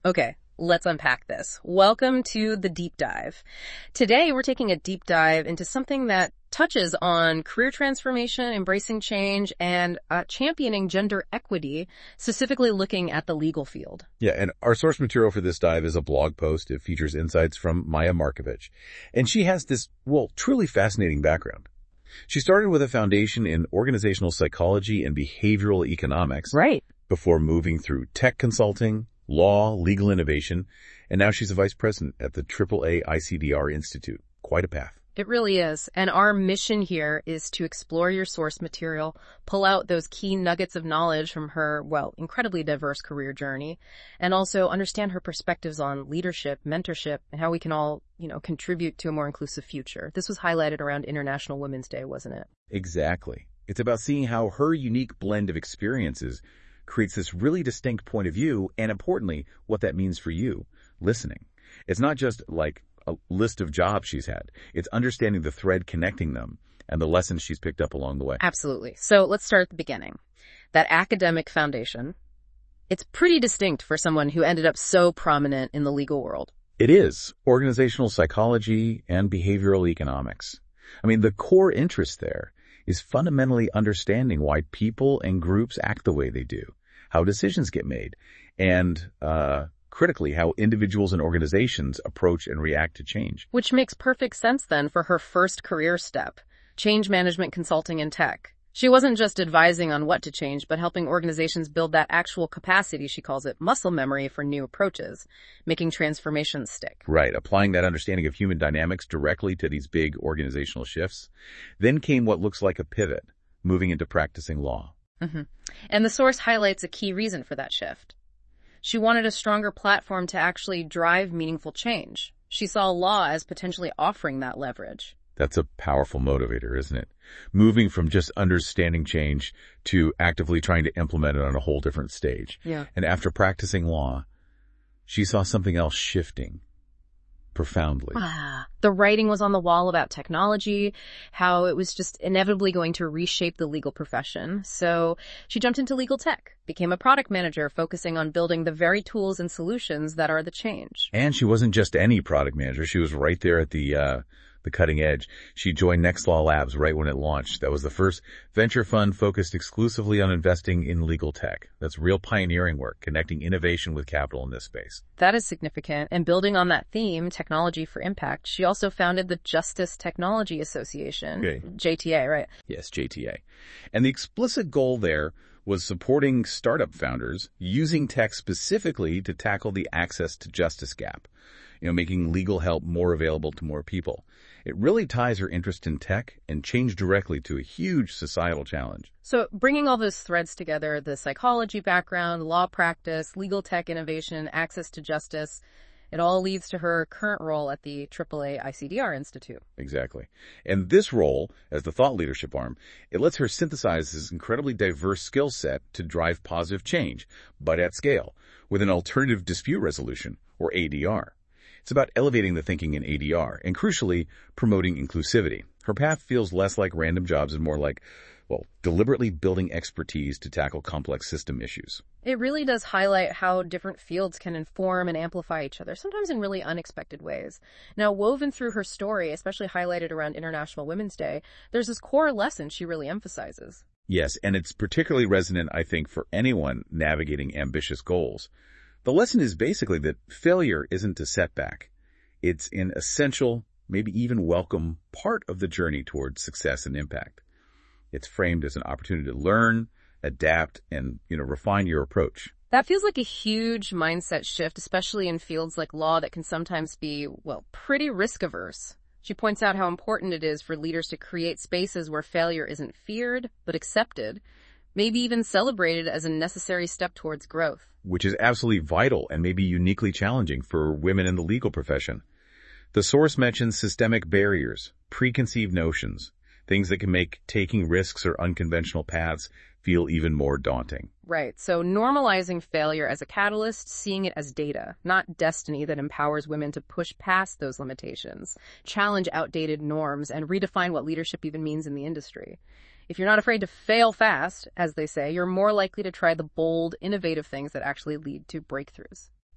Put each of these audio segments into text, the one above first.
Okay, let's unpack this. Welcome to the deep dive. Today, we're taking a deep dive into something that touches on career transformation, embracing change, and championing gender equity, specifically looking at the legal field. Yeah, and our source material for this dive is a blog post. It features insights from Maya Markovich. And she has this, truly fascinating background. She started with a foundation in organizational psychology and behavioral economics. Right. Before moving through tech consulting, law, legal innovation, and now she's a vice president at the AAA ICDR Institute. Quite a path. It really is. And our mission here is to explore your source material, pull out those key nuggets of knowledge from her, incredibly diverse career journey, and also understand her perspectives on leadership, mentorship, and how we can all, contribute to a more inclusive future. This was highlighted around International Women's Day, wasn't it? Exactly. It's about seeing how her unique blend of experiences creates this really distinct point of view, and importantly, what that means for you, listening. It's not just like a list of jobs she's had. It's understanding the thread connecting them and the lessons she's picked up along the way. Absolutely. So let's start at the beginning. That academic foundation, it's pretty distinct for someone who ended up so prominent in the legal world. It is. Organizational psychology and behavioral economics. The core interest there is fundamentally understanding why people and groups act the way they do, how decisions get made, and critically, how individuals and organizations approach and react to change. Which makes perfect sense then for her first career step, change management consulting in tech. She wasn't just advising on what to change, but helping organizations build that actual capacity, she calls it, muscle memory for new approaches, making transformations stick. Right, applying that understanding of human dynamics directly to these big organizational shifts. Then came what looks like a pivot, moving into practicing law. Mm-hmm. And the source highlights a key reason for that shift. She wanted a stronger platform to actually drive meaningful change. She saw law as potentially offering that leverage. That's a powerful motivator, isn't it? Moving from just understanding change to actively trying to implement it on a whole different stage. Yeah. And after practicing law, she saw something else shifting profoundly. The writing was on the wall about technology, how it was just inevitably going to reshape the legal profession. So she jumped into legal tech, became a product manager focusing on building the very tools and solutions that are the change. And she wasn't just any product manager. She was right there at the cutting edge. She joined Nextlaw Labs right when it launched. That was the first venture fund focused exclusively on investing in legal tech. That's real pioneering work, connecting innovation with capital in this space. That is significant. And building on that theme, technology for impact, she also founded the Justice Technology Association. Okay. JTA, right? Yes, JTA. And the explicit goal there was supporting startup founders using tech specifically to tackle the access to justice gap, making legal help more available to more people. It really ties her interest in tech and change directly to a huge societal challenge. So bringing all those threads together, the psychology background, law practice, legal tech innovation, access to justice, it all leads to her current role at the AAA ICDR Institute. Exactly. And this role, as the thought leadership arm, it lets her synthesize this incredibly diverse skill set to drive positive change, but at scale, with an alternative dispute resolution, or ADR. It's about elevating the thinking in ADR and, crucially, promoting inclusivity. Her path feels less like random jobs and more like, deliberately building expertise to tackle complex system issues. It really does highlight how different fields can inform and amplify each other, sometimes in really unexpected ways. Now, woven through her story, especially highlighted around International Women's Day, there's this core lesson she really emphasizes. Yes, and it's particularly resonant, I think, for anyone navigating ambitious goals. The lesson is basically that failure isn't a setback. It's an essential, maybe even welcome part of the journey towards success and impact. It's framed as an opportunity to learn, adapt, and, refine your approach. That feels like a huge mindset shift, especially in fields like law that can sometimes be, pretty risk-averse. She points out how important it is for leaders to create spaces where failure isn't feared, but accepted, maybe even celebrated as a necessary step towards growth. Which is absolutely vital and maybe uniquely challenging for women in the legal profession. The source mentions systemic barriers, preconceived notions, things that can make taking risks or unconventional paths feel even more daunting. Right. So normalizing failure as a catalyst, seeing it as data, not destiny, that empowers women to push past those limitations, challenge outdated norms, and redefine what leadership even means in the industry. If you're not afraid to fail fast, as they say, you're more likely to try the bold, innovative things that actually lead to breakthroughs.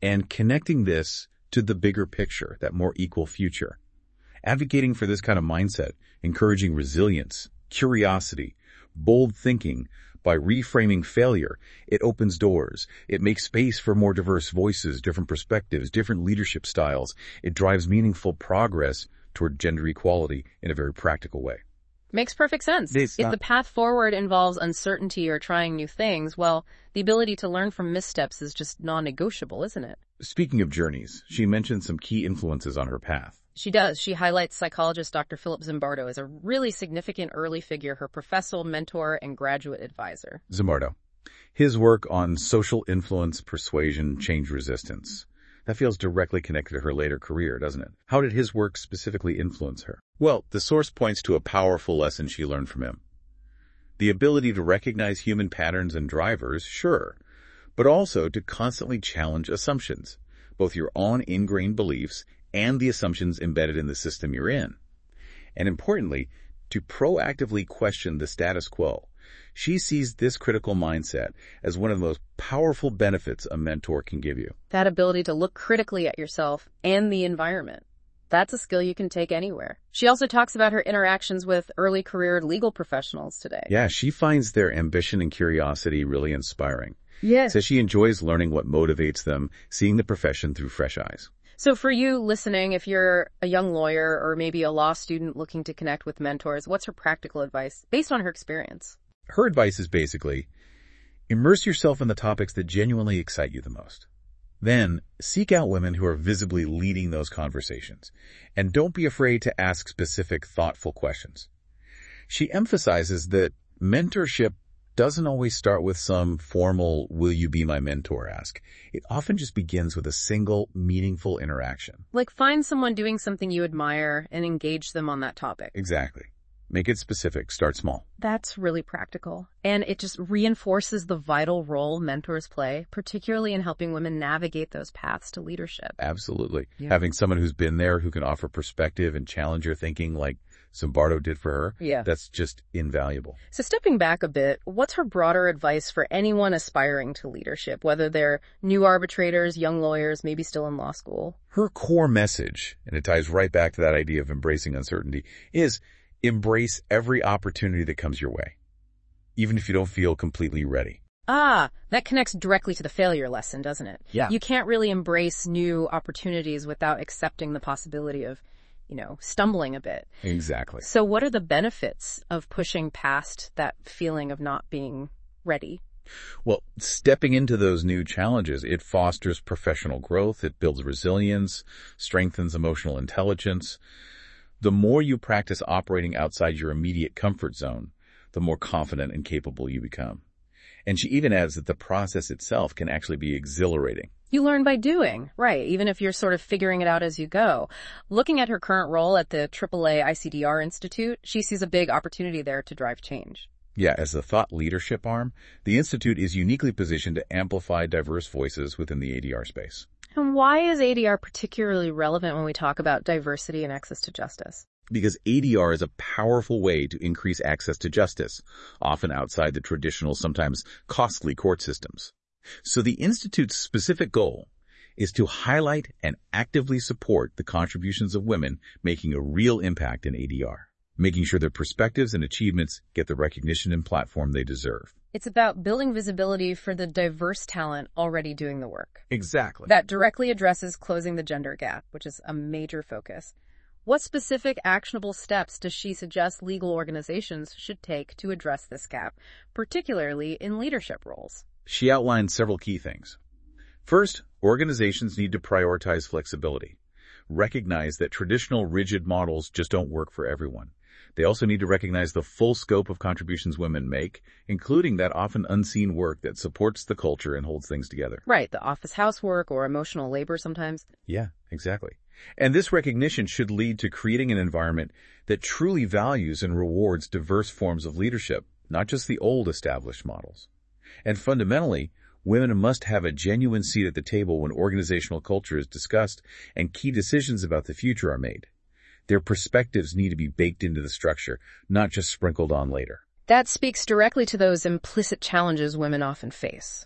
and connecting this to the bigger picture, that more equal future. Advocating for this kind of mindset, encouraging resilience, curiosity, bold thinking, by reframing failure, it opens doors. It makes space for more diverse voices, different perspectives, different leadership styles. It drives meaningful progress toward gender equality in a very practical way. Makes perfect sense. If the path forward involves uncertainty or trying new things, well, the ability to learn from missteps is just non-negotiable, isn't it? Speaking of journeys, she mentioned some key influences on her path. She does. She highlights psychologist Dr. Philip Zimbardo as a really significant early figure, her professor, mentor, and graduate advisor. Zimbardo. His work on social influence, persuasion, change resistance. That feels directly connected to her later career, doesn't it? How did his work specifically influence her? Well, the source points to a powerful lesson she learned from him. The ability to recognize human patterns and drivers, sure, but also to constantly challenge assumptions, both your own ingrained beliefs and the assumptions embedded in the system you're in. And importantly, to proactively question the status quo. She sees this critical mindset as one of the most powerful benefits a mentor can give you. That ability to look critically at yourself and the environment. That's a skill you can take anywhere. She also talks about her interactions with early career legal professionals today. Yeah, she finds their ambition and curiosity really inspiring. Yes. Says she enjoys learning what motivates them, seeing the profession through fresh eyes. So for you listening, if you're a young lawyer or maybe a law student looking to connect with mentors, what's her practical advice based on her experience? Her advice is basically, immerse yourself in the topics that genuinely excite you the most. Then, seek out women who are visibly leading those conversations, and don't be afraid to ask specific, thoughtful questions. She emphasizes that mentorship doesn't always start with some formal, will you be my mentor ask. It often just begins with a single, meaningful interaction. Like find someone doing something you admire and engage them on that topic. Exactly. Make it specific. Start small. That's really practical. And it just reinforces the vital role mentors play, particularly in helping women navigate those paths to leadership. Absolutely. Yeah. Having someone who's been there who can offer perspective and challenge your thinking like Zimbardo did for her, that's just invaluable. So stepping back a bit, what's her broader advice for anyone aspiring to leadership, whether they're new arbitrators, young lawyers, maybe still in law school? Her core message, and it ties right back to that idea of embracing uncertainty, is embrace every opportunity that comes your way, even if you don't feel completely ready. Ah, that connects directly to the failure lesson, doesn't it? Yeah. You can't really embrace new opportunities without accepting the possibility of, stumbling a bit. Exactly. So what are the benefits of pushing past that feeling of not being ready? Well, stepping into those new challenges, it fosters professional growth, it builds resilience, strengthens emotional intelligence. The more you practice operating outside your immediate comfort zone, the more confident and capable you become. And she even adds that the process itself can actually be exhilarating. You learn by doing, right, even if you're sort of figuring it out as you go. Looking at her current role at the AAA ICDR Institute, she sees a big opportunity there to drive change. Yeah, as the thought leadership arm, the Institute is uniquely positioned to amplify diverse voices within the ADR space. And why is ADR particularly relevant when we talk about diversity and access to justice? Because ADR is a powerful way to increase access to justice, often outside the traditional, sometimes costly court systems. So the Institute's specific goal is to highlight and actively support the contributions of women making a real impact in ADR, making sure their perspectives and achievements get the recognition and platform they deserve. It's about building visibility for the diverse talent already doing the work. Exactly. That directly addresses closing the gender gap, which is a major focus. What specific actionable steps does she suggest legal organizations should take to address this gap, particularly in leadership roles? She outlined several key things. First, organizations need to prioritize flexibility. Recognize that traditional rigid models just don't work for everyone. They also need to recognize the full scope of contributions women make, including that often unseen work that supports the culture and holds things together. Right, the office housework or emotional labor sometimes. Yeah, exactly. And this recognition should lead to creating an environment that truly values and rewards diverse forms of leadership, not just the old established models. And fundamentally, women must have a genuine seat at the table when organizational culture is discussed and key decisions about the future are made. Their perspectives need to be baked into the structure, not just sprinkled on later. That speaks directly to those implicit challenges women often face.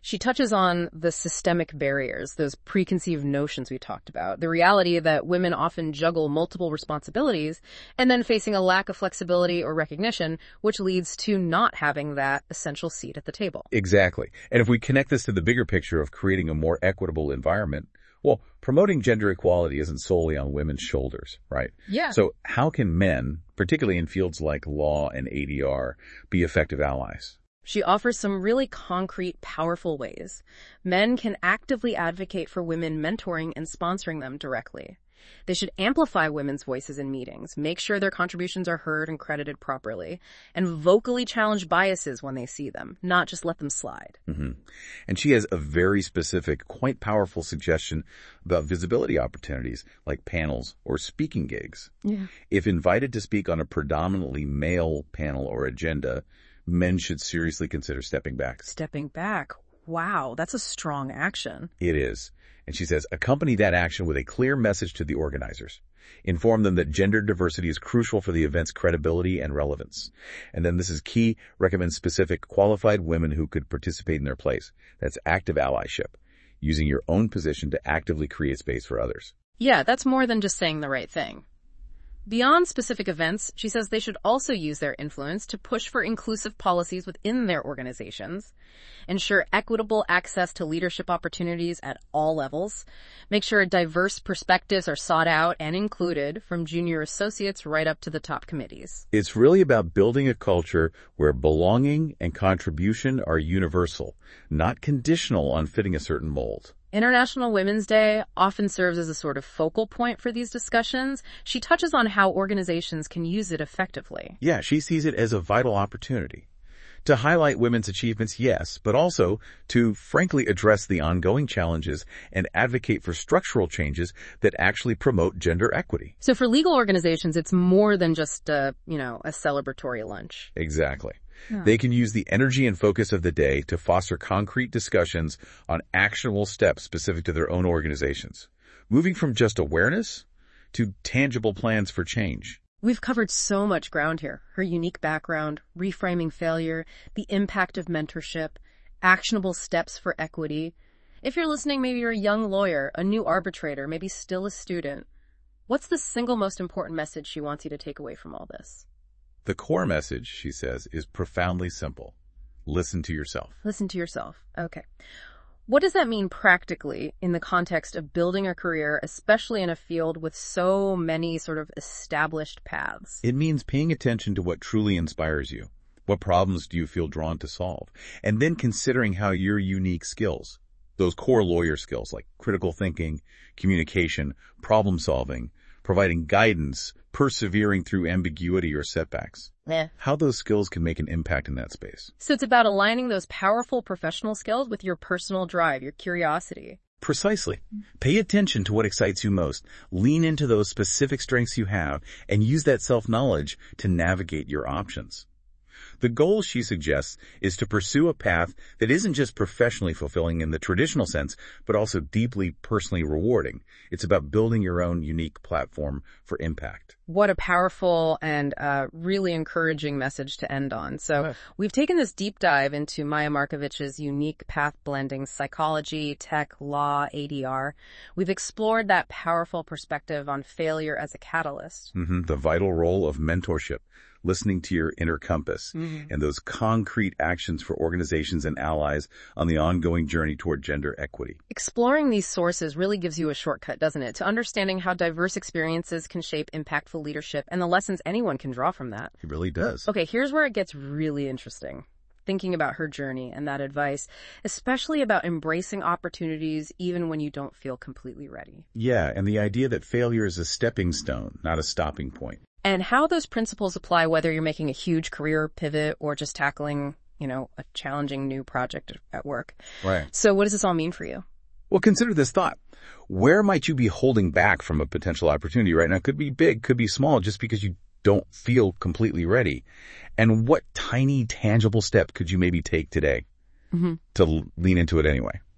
She touches on the systemic barriers, those preconceived notions we talked about, the reality that women often juggle multiple responsibilities and then facing a lack of flexibility or recognition, which leads to not having that essential seat at the table. Exactly. And if we connect this to the bigger picture of creating a more equitable environment, well, promoting gender equality isn't solely on women's shoulders, right? Yeah. So how can men, particularly in fields like law and ADR, be effective allies? She offers some really concrete, powerful ways. Men can actively advocate for women mentoring and sponsoring them directly. They should amplify women's voices in meetings, make sure their contributions are heard and credited properly, and vocally challenge biases when they see them, not just let them slide. Mm-hmm. And she has a very specific, quite powerful suggestion about visibility opportunities like panels or speaking gigs. Yeah. If invited to speak on a predominantly male panel or agenda, men should seriously consider stepping back. Stepping back. Wow, that's a strong action. It is. And she says, accompany that action with a clear message to the organizers. Inform them that gender diversity is crucial for the event's credibility and relevance. And then this is key, recommend specific qualified women who could participate in their place. That's active allyship, using your own position to actively create space for others. Yeah, that's more than just saying the right thing. Beyond specific events, she says they should also use their influence to push for inclusive policies within their organizations, ensure equitable access to leadership opportunities at all levels, make sure diverse perspectives are sought out and included from junior associates right up to the top committees. It's really about building a culture where belonging and contribution are universal, not conditional on fitting a certain mold. International Women's Day often serves as a sort of focal point for these discussions. She touches on how organizations can use it effectively. Yeah, she sees it as a vital opportunity to highlight women's achievements, yes, but also to frankly address the ongoing challenges and advocate for structural changes that actually promote gender equity. So for legal organizations, it's more than just a celebratory lunch. Exactly. Yeah. They can use the energy and focus of the day to foster concrete discussions on actionable steps specific to their own organizations, moving from just awareness to tangible plans for change. We've covered so much ground here. Her unique background, reframing failure, the impact of mentorship, actionable steps for equity. If you're listening, maybe you're a young lawyer, a new arbitrator, maybe still a student. What's the single most important message she wants you to take away from all this? The core message, she says, is profoundly simple. Listen to yourself. Listen to yourself. Okay. What does that mean practically in the context of building a career, especially in a field with so many sort of established paths? It means paying attention to what truly inspires you. What problems do you feel drawn to solve? And then considering how your unique skills, those core lawyer skills like critical thinking, communication, problem solving, providing guidance, persevering through ambiguity or setbacks. How those skills can make an impact in that space. So it's about aligning those powerful professional skills with your personal drive, your curiosity. Precisely. Pay attention to what excites you most. Lean into those specific strengths you have and use that self-knowledge to navigate your options. The goal, she suggests, is to pursue a path that isn't just professionally fulfilling in the traditional sense, but also deeply personally rewarding. It's about building your own unique platform for impact. What a powerful and really encouraging message to end on. So we've taken this deep dive into Maya Markovich's unique path blending psychology, tech, law, ADR. We've explored that powerful perspective on failure as a catalyst. The vital role of mentorship, listening to your inner compass, and those concrete actions for organizations and allies on the ongoing journey toward gender equity. Exploring these sources really gives you a shortcut, doesn't it, to understanding how diverse experiences can shape impactful leadership and the lessons anyone can draw from that. It really does. Okay, here's where it gets really interesting. Thinking about her journey and that advice, especially about embracing opportunities even when you don't feel completely ready. Yeah, and the idea that failure is a stepping stone, not a stopping point. And how those principles apply whether you're making a huge career pivot or just tackling, a challenging new project at work. Right. So what does this all mean for you? Well, consider this thought. Where might you be holding back from a potential opportunity right now? It could be big, could be small, just because you don't feel completely ready. And what tiny, tangible step could you maybe take today to lean into it anyway?